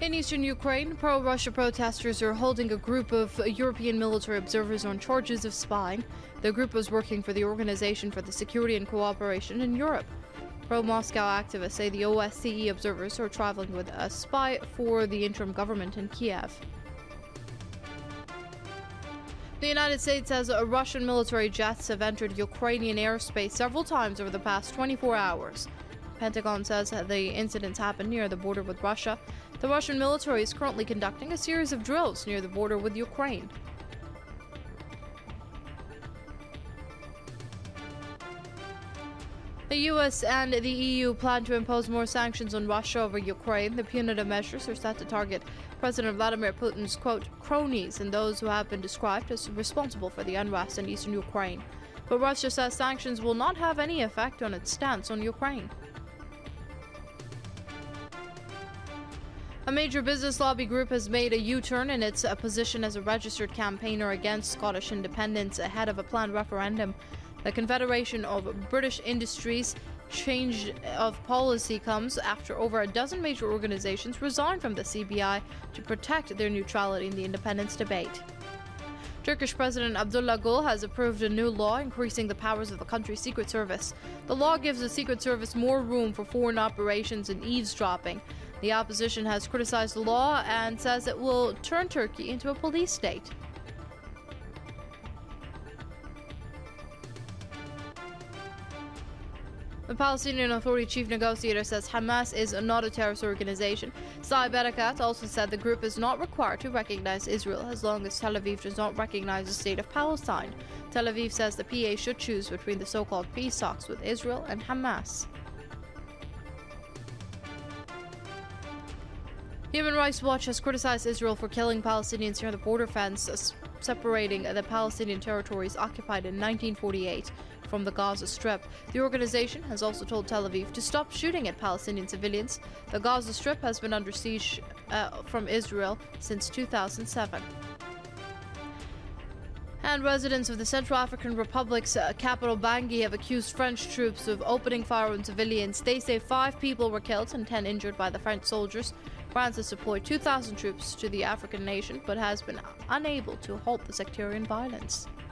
In eastern Ukraine, pro-Russia protesters are holding a group of European military observers on charges of spying. The group was working for the Organization for the Security and Cooperation in Europe. Pro-Moscow activists say the OSCE observers are traveling with a spy for the interim government in Kiev. The United States says Russian military jets have entered Ukrainian airspace several times over the past 24 hours. Pentagon says the incidents happened near the border with Russia. The Russian military is currently conducting a series of drills near the border with Ukraine. The US and the EU plan to impose more sanctions on Russia over Ukraine. The punitive measures are set to target President Vladimir Putin's, quote, cronies and those who have been described as responsible for the unrest in eastern Ukraine. But Russia says sanctions will not have any effect on its stance on Ukraine. A major business lobby group has made a U-turn in its position as a registered campaigner against Scottish independence ahead of a planned referendum. The Confederation of British Industries change of policy comes after over a dozen major organisations resigned from the CBI to protect their neutrality in the independence debate. Turkish President Abdullah Gül has approved a new law increasing the powers of the country's Secret Service. The law gives the Secret Service more room for foreign operations and eavesdropping. The opposition has criticized the law and says it will turn Turkey into a police state. The Palestinian Authority chief negotiator says Hamas is not a terrorist organization. Saeb Erekat also said the group is not required to recognize Israel as long as Tel Aviv does not recognize the state of Palestine. Tel Aviv says the PA should choose between the so-called peace talks with Israel and Hamas. Human Rights Watch has criticized Israel for killing Palestinians near the border fence separating the Palestinian territories occupied in 1948 from the Gaza Strip. The organization has also told Tel Aviv to stop shooting at Palestinian civilians. The Gaza Strip has been under siege from Israel since 2007. And residents of the Central African Republic's capital Bangui have accused French troops of opening fire on civilians. They say 5 people were killed and 10 injured by the French soldiers. France has deployed 2,000 troops to the African nation, but has been unable to halt the sectarian violence.